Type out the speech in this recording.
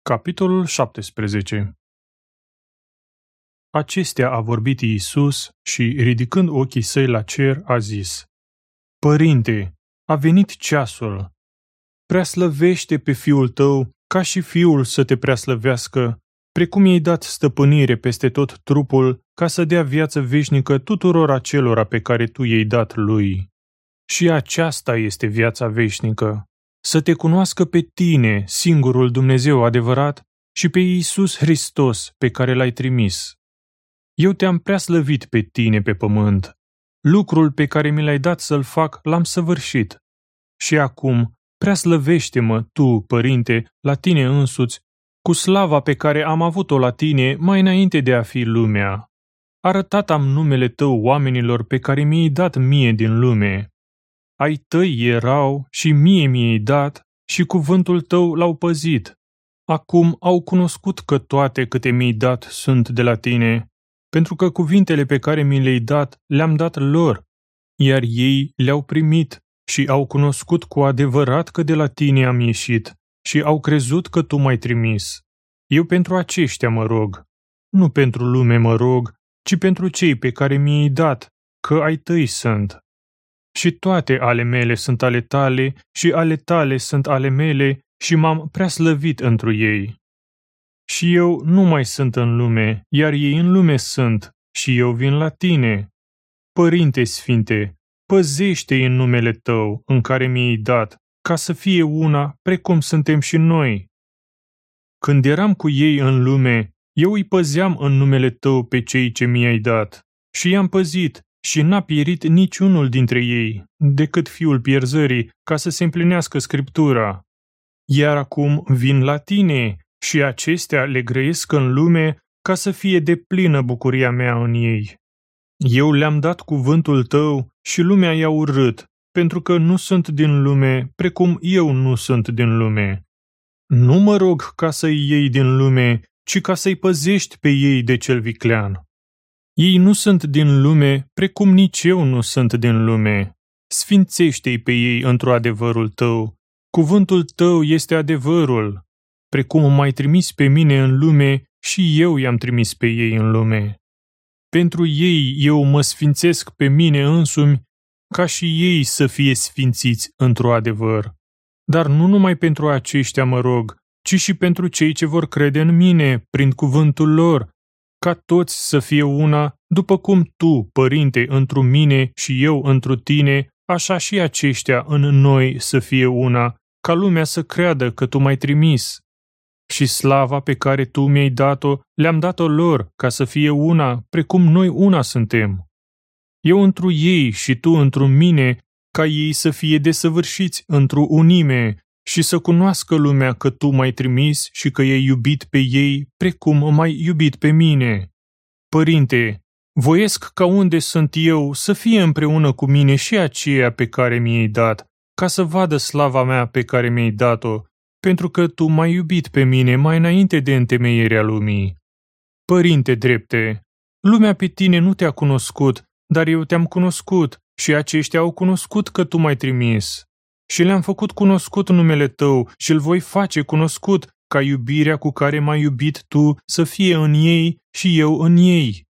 Capitolul 17. Acestea a vorbit Iisus și, ridicând ochii săi la cer, a zis: Părinte, a venit ceasul. Preaslăvește pe Fiul tău, ca și Fiul să te preaslăvească, precum i-ai dat stăpânire peste tot trupul, ca să dea viață veșnică tuturor acelora pe care tu i-ai dat lui. Și aceasta este viața veșnică: să te cunoască pe tine, singurul Dumnezeu adevărat, și pe Iisus Hristos, pe care l-ai trimis. Eu te-am preaslăvit pe tine pe pământ. Lucrul pe care mi l-ai dat să-l fac, l-am săvârșit. Și acum, preaslăvește-mă tu, Părinte, la tine însuți, cu slava pe care am avut-o la tine mai înainte de a fi lumea. Arătat am numele tău oamenilor pe care mi-ai dat mie din lume. Ai tăi erau și mie mi-ai dat și cuvântul tău l-au păzit. Acum au cunoscut că toate câte mi-ai dat sunt de la tine, pentru că cuvintele pe care mi le-ai dat le-am dat lor, iar ei le-au primit și au cunoscut cu adevărat că de la tine am ieșit și au crezut că tu m-ai trimis. Eu pentru aceștia mă rog, nu pentru lume mă rog, ci pentru cei pe care mi-ai dat, că ai tăi sunt. Și toate ale mele sunt ale tale și ale tale sunt ale mele și m-am preaslăvit întru ei. Și eu nu mai sunt în lume, iar ei în lume sunt, și eu vin la tine. Părinte Sfinte, păzește-i în numele tău, în care mi-ai dat, ca să fie una, precum suntem și noi. Când eram cu ei în lume, eu îi păzeam în numele tău pe cei ce mi-ai dat, și i-am păzit, și n-a pierit niciunul dintre ei, decât fiul pierzării, ca să se împlinească Scriptura. Iar acum vin la tine, și acestea le grăiesc în lume, ca să fie deplină bucuria mea în ei. Eu le-am dat cuvântul tău și lumea i-a urât, pentru că nu sunt din lume, precum eu nu sunt din lume. Nu mă rog ca să-i iei din lume, ci ca să-i păzești pe ei de cel viclean. Ei nu sunt din lume, precum nici eu nu sunt din lume. Sfințește-i pe ei într-o adevărul tău. Cuvântul tău este adevărul. Precum m-ai trimis pe mine în lume, și eu i-am trimis pe ei în lume. Pentru ei eu mă sfințesc pe mine însumi, ca și ei să fie sfințiți într-o adevăr. Dar nu numai pentru aceștia mă rog, ci și pentru cei ce vor crede în mine, prin cuvântul lor, ca toți să fie una, după cum tu, Părinte, întru mine și eu întru tine, așa și aceștia în noi să fie una, ca lumea să creadă că tu m-ai trimis. Și slava pe care tu mi-ai dat-o, le-am dat-o lor, ca să fie una, precum noi una suntem. Eu întru ei și tu întru mine, ca ei să fie desăvârșiți întru unime și să cunoască lumea că tu m-ai trimis și că i-ai iubit pe ei, precum m-ai iubit pe mine. Părinte, voiesc ca unde sunt eu să fie împreună cu mine și aceea pe care mi-ai dat, ca să vadă slava mea pe care mi-ai dat-o, pentru că tu m-ai iubit pe mine mai înainte de întemeierea lumii. Părinte drepte, lumea pe tine nu te-a cunoscut, dar eu te-am cunoscut și aceștia au cunoscut că tu m-ai trimis. Și le-am făcut cunoscut numele tău și îl voi face cunoscut, ca iubirea cu care m-ai iubit tu să fie în ei și eu în ei.